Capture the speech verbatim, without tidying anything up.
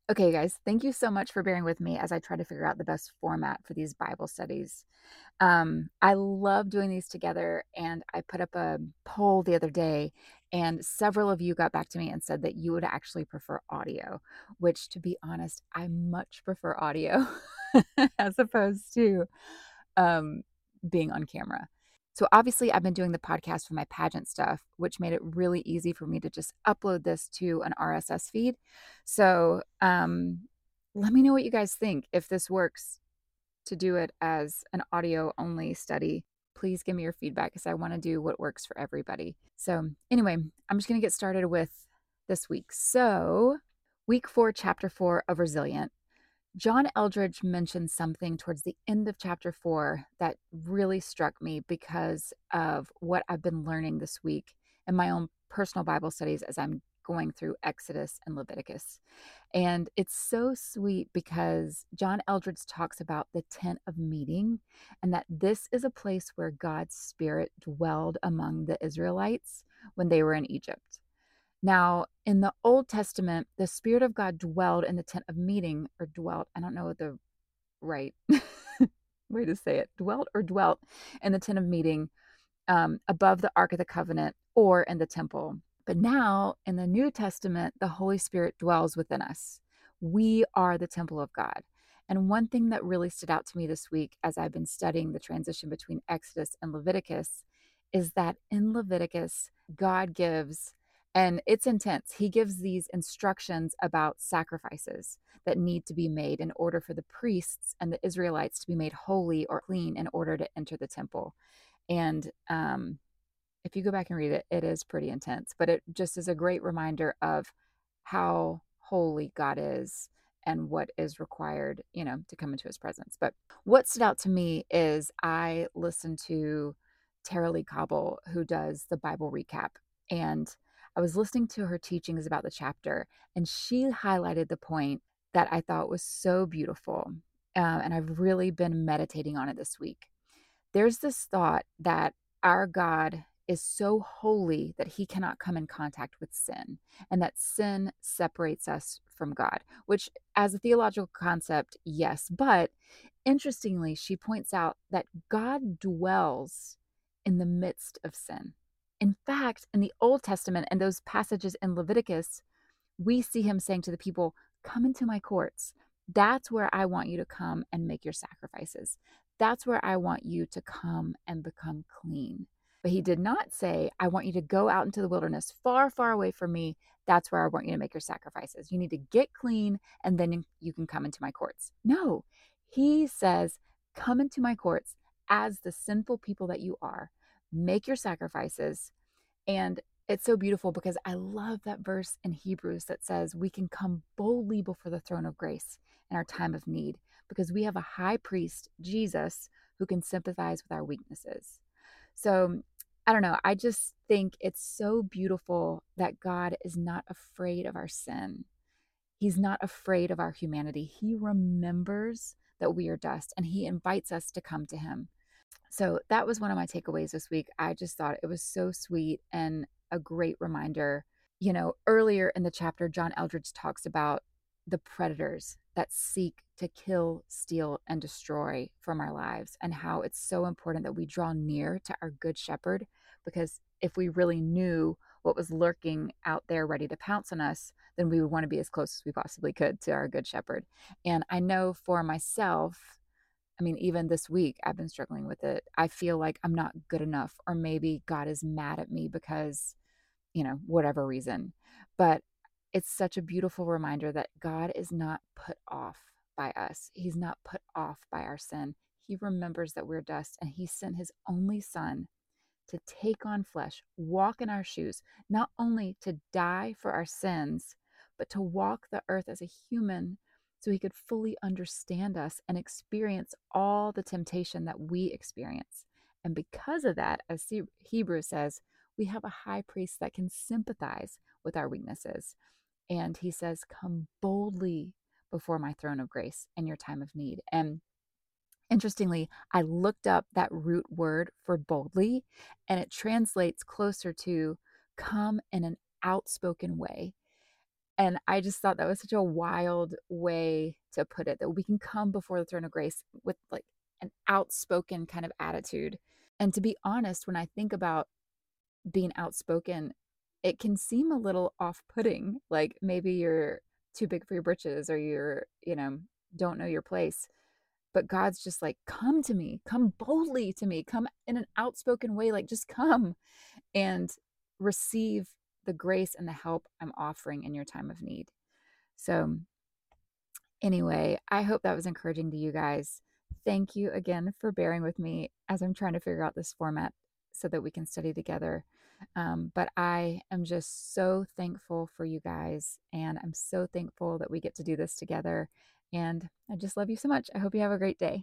Okay, guys, thank you so much for bearing with me as I try to figure out the best format for these Bible studies. Um, I love doing these together, and I put up a poll the other day, and several of you got back to me and said that you would actually prefer audio, which, to be honest, I much prefer audio as opposed to um, being on camera. So obviously, I've been doing the podcast for my pageant stuff, which made it really easy for me to just upload this to an R S S feed. So um, let me know what you guys think. If this works to do it as an audio only study, please give me your feedback because I want to do what works for everybody. So, anyway, I'm just going to get started with this week. So, week four, chapter four of Resilient. John Eldridge mentioned something towards the end of chapter four that really struck me because of what I've been learning this week in my own personal Bible studies as I'm going through Exodus and Leviticus. And it's so sweet because John Eldridge talks about the tent of meeting and that this is a place where God's spirit dwelled among the Israelites when they were in Egypt. Now, in the Old Testament, the Spirit of God dwelled in the tent of meeting, or dwelt, I don't know the right way to say it, dwelt or dwelt in the tent of meeting um, above the Ark of the Covenant or in the temple. But now in the New Testament, the Holy Spirit dwells within us. We are the temple of God. And one thing that really stood out to me this week as I've been studying the transition between Exodus and Leviticus is that in Leviticus, God gives, and it's intense, he gives these instructions about sacrifices that need to be made in order for the priests and the Israelites to be made holy or clean in order to enter the temple. And um, if you go back and read it, it is pretty intense, but it just is a great reminder of how holy God is and what is required, you know, to come into his presence. But what stood out to me is I listened to Tara Lee Cobble, who does the Bible recap, and I was listening to her teachings about the chapter, and she highlighted the point that I thought was so beautiful. Uh, and I've really been meditating on it this week. There's this thought that our God is so holy that he cannot come in contact with sin, and that sin separates us from God, which, as a theological concept, yes. But interestingly, she points out that God dwells in the midst of sin. In fact, in the Old Testament and those passages in Leviticus, we see him saying to the people, "Come into my courts. That's where I want you to come and make your sacrifices. That's where I want you to come and become clean." But he did not say, "I want you to go out into the wilderness far, far away from me. That's where I want you to make your sacrifices. You need to get clean and then you can come into my courts." No, he says, "Come into my courts as the sinful people that you are. Make your sacrifices." And it's so beautiful because I love that verse in Hebrews that says we can come boldly before the throne of grace in our time of need because we have a high priest, Jesus, who can sympathize with our weaknesses. So I don't know. I just think it's so beautiful that God is not afraid of our sin. He's not afraid of our humanity. He remembers that we are dust and he invites us to come to him. So that was one of my takeaways this week. I just thought it was so sweet and a great reminder. You know, earlier in the chapter, John Eldridge talks about the predators that seek to kill, steal, and destroy from our lives, and how it's so important that we draw near to our good shepherd, because if we really knew what was lurking out there ready to pounce on us, then we would want to be as close as we possibly could to our good shepherd. And I know for myself, I mean, even this week, I've been struggling with it. I feel like I'm not good enough, or maybe God is mad at me because, you know, whatever reason. But it's such a beautiful reminder that God is not put off by us. He's not put off by our sin. He remembers that we're dust, and he sent his only son to take on flesh, walk in our shoes, not only to die for our sins, but to walk the earth as a human so he could fully understand us and experience all the temptation that we experience. And because of that, as Hebrews says, we have a high priest that can sympathize with our weaknesses. And he says, "Come boldly before my throne of grace in your time of need." And interestingly, I looked up that root word for boldly, and it translates closer to come in an outspoken way. And I just thought that was such a wild way to put it, that we can come before the throne of grace with, like, an outspoken kind of attitude. And to be honest, when I think about being outspoken, it can seem a little off-putting, like maybe you're too big for your britches or you're, you know, don't know your place. But God's just like, "Come to me, come boldly to me, come in an outspoken way, like, just come and receive the grace and the help I'm offering in your time of need." So, anyway, I hope that was encouraging to you guys. Thank you again for bearing with me as I'm trying to figure out this format so that we can study together. Um, but I am just so thankful for you guys, and I'm so thankful that we get to do this together. And I just love you so much. I hope you have a great day.